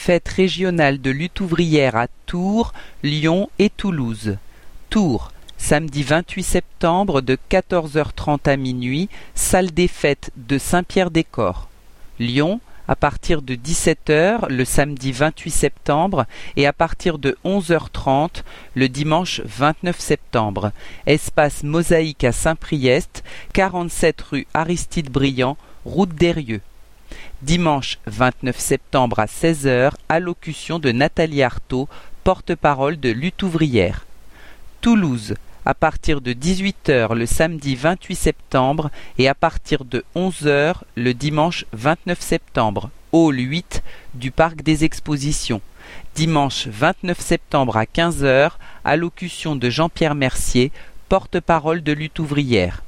Fête régionale de lutte ouvrière à Tours, Lyon et Toulouse. Tours, samedi 28 septembre de 14h30 à minuit, salle des fêtes de Saint-Pierre-des-Corps. Lyon, à partir de 17h le samedi 28 septembre et à partir de 11h30 le dimanche 29 septembre. Espace Mosaïque à Saint-Priest, 47 rue Aristide Briand, route d'Eyrieux. Dimanche 29 septembre à 16h, allocution de Nathalie Arthaud, porte-parole de Lutte ouvrière. Toulouse, à partir de 18h le samedi 28 septembre et à partir de 11h le dimanche 29 septembre, hall 8 du Parc des Expositions. Dimanche 29 septembre à 15h, allocution de Jean-Pierre Mercier, porte-parole de Lutte ouvrière.